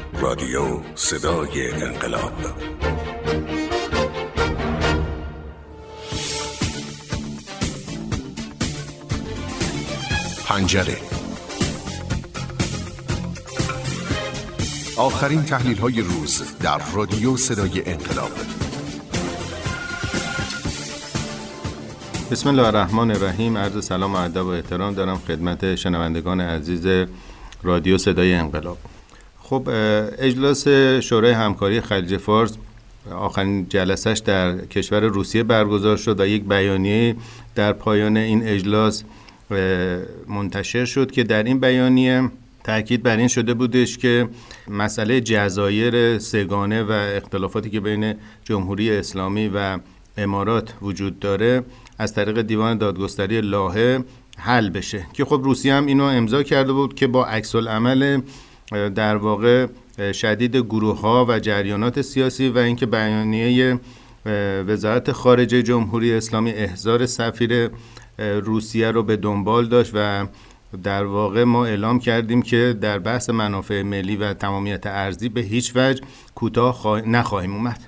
رادیو صدای انقلاب. پنجره. آخرین تحلیل‌های روز در رادیو صدای انقلاب. بسم الله الرحمن الرحیم. عرض سلام و ادب و احترام دارم خدمت شنوندگان عزیز رادیو صدای انقلاب. خب اجلاس شورای همکاری خلیج فارس آخرین جلسه‌اش در کشور روسیه برگزار شد و یک بیانیه در پایان این اجلاس منتشر شد که در این بیانیه تأکید بر این شده بودش که مسئله جزایر سه‌گانه و اختلافاتی که بین جمهوری اسلامی و امارات وجود داره از طریق دیوان دادگستری لاهه حل بشه، که خب روسیه هم اینو امضا کرده بود که با عکس العمل در واقع شدید گروه‌ها و جریانات سیاسی و اینکه بیانیه وزارت خارجه جمهوری اسلامی احضار سفیر روسیه رو به دنبال داشت و در واقع ما اعلام کردیم که در بحث منافع ملی و تمامیت ارضی به هیچ وجه کوتاه نخواهیم اومد.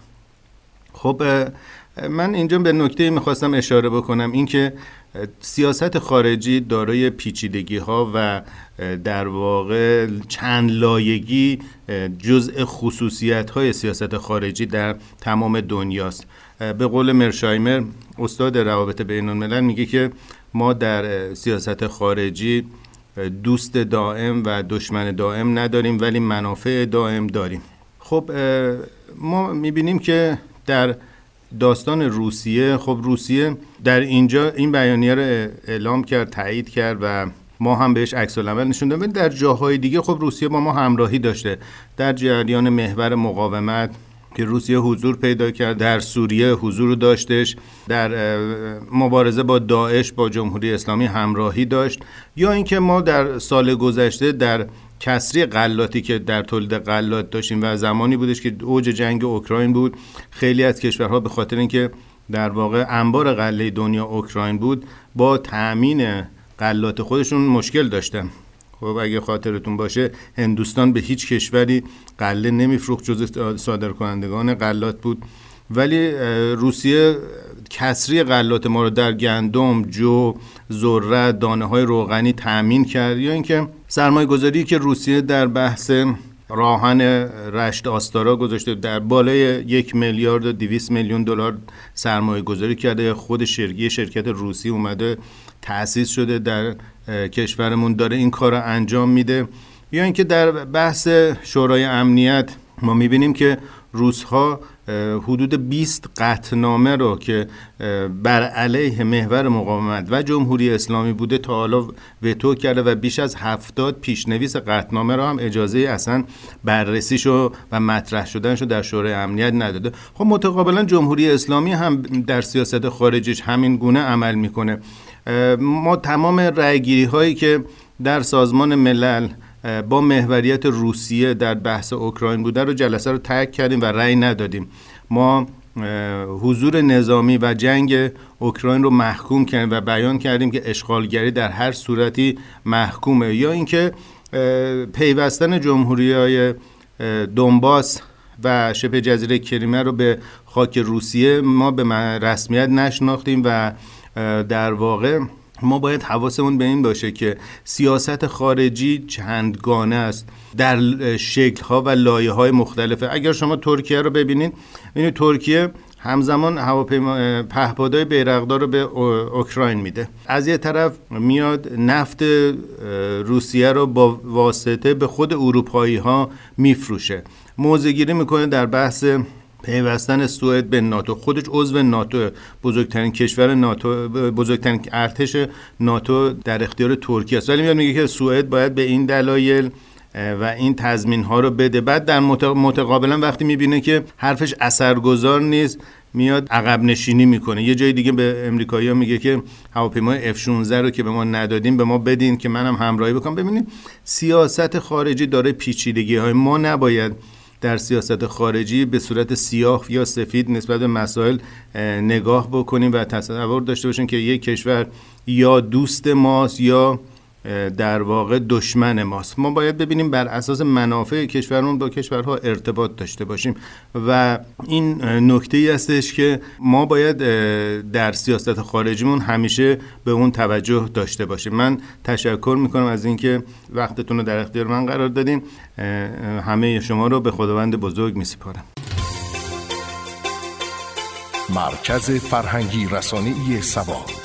خب من اینجا به نکته میخواستم اشاره بکنم، اینکه سیاست خارجی دارای پیچیدگی‌ها و در واقع چند لایگی جزء خصوصیت‌های سیاست خارجی در تمام دنیاست. به قول مرشایمر استاد روابط بین‌الملل میگه که ما در سیاست خارجی دوست دائم و دشمن دائم نداریم، ولی منافع دائم داریم. خب ما میبینیم که در داستان روسیه، خب روسیه در اینجا این بیانیه رو اعلام کرد، تایید کرد و ما هم بهش عکس العمل نشون دادیم. در جاهای دیگه خب روسیه با ما همراهی داشته. در جریان محور مقاومت که روسیه حضور پیدا کرد، در سوریه حضور داشتش، در مبارزه با داعش با جمهوری اسلامی همراهی داشت، یا اینکه ما در سال گذشته در کسری غلاتی که در تولید غلات داشتیم و زمانی بودش که اوج جنگ اوکراین بود، خیلی از کشورها به خاطر اینکه در واقع انبار غله دنیا اوکراین بود با تأمین غلات خودشون مشکل داشتن. خب اگه خاطرتون باشه هندوستان به هیچ کشوری غله نمیفروخت، جزو صادرکنندگان غلات بود، ولی روسیه کسری غلات ما رو در گندم، جو، ذره، دانه‌های روغنی تأمین کرد. یا اینکه سرمایه‌گذاری که روسیه در بحث راهن رشت آستارا گذاشته، در بالای 1 میلیارد و 200 میلیون دلار سرمایه‌گذاری کرده. خود شرکت روسی اومده تأسیس شده در کشورمون، داره این کار رو انجام میده. یا اینکه در بحث شورای امنیت ما میبینیم که روس‌ها حدود 20 قطعنامه رو که بر علیه محور مقاومت و جمهوری اسلامی بوده تا حالا وتو کرده و بیش از 70 پیشنویس قطعنامه رو هم اجازه اصلا بررسیشو و مطرح شدنشو در شورای امنیت نداده. خب متقابلا جمهوری اسلامی هم در سیاست خارجیش همین گونه عمل میکنه. ما تمام رأیگیری هایی که در سازمان ملل با محوریت روسیه در بحث اوکراین بوده رو جلسه رو ترک کردیم و رأی ندادیم. ما حضور نظامی و جنگ اوکراین رو محکوم کردیم و بیان کردیم که اشغالگری در هر صورتی محکومه. یا اینکه پیوستن جمهوری‌های دونباس و شبه جزیره کریمه رو به خاک روسیه ما به رسمیت نشناختیم و در واقع ما باید حواسمون به این باشه که سیاست خارجی چندگانه است در شکل‌ها و لایه‌های مختلفه. اگر شما ترکیه رو ببینید، این ترکیه همزمان هواپیما پهپادهای بیرقدار رو به اوکراین میده، از یه طرف میاد نفت روسیه رو با واسطه به خود اروپایی‌ها میفروشه، موضع‌گیری میکنه در بحث پیوستن سوئد به ناتو. خودش عضو ناتو، بزرگترین کشور ناتو، بزرگترین ارتش ناتو در اختیار ترکیه است، ولی میاد میگه که سوئد باید به این دلایل و این تضمین ها رو بده. بعد در متقابلا وقتی میبینه که حرفش اثرگذار نیست میاد عقب نشینی میکنه. یه جای دیگه به امریکایی‌ها میگه که هواپیمای F-16 رو که به ما ندادین به ما بدین که منم همراهی بکنم. ببینید سیاست خارجی داره پیچیدگی‌های. ما نباید در سیاست خارجی به صورت سیاه یا سفید نسبت به مسائل نگاه بکنیم و تصور داشته باشیم که یک کشور یا دوست ماست یا در واقع دشمن ماست. ما باید ببینیم بر اساس منافع کشورمون با کشورها ارتباط داشته باشیم و این نکته‌ای هستش که ما باید در سیاست خارجیمون همیشه به اون توجه داشته باشیم. من تشکر میکنم از اینکه وقتتون رو در اختیار من قرار دادین. همه شما رو به خداوند بزرگ میسپارم. مرکز فرهنگی رسانه‌ای سبا.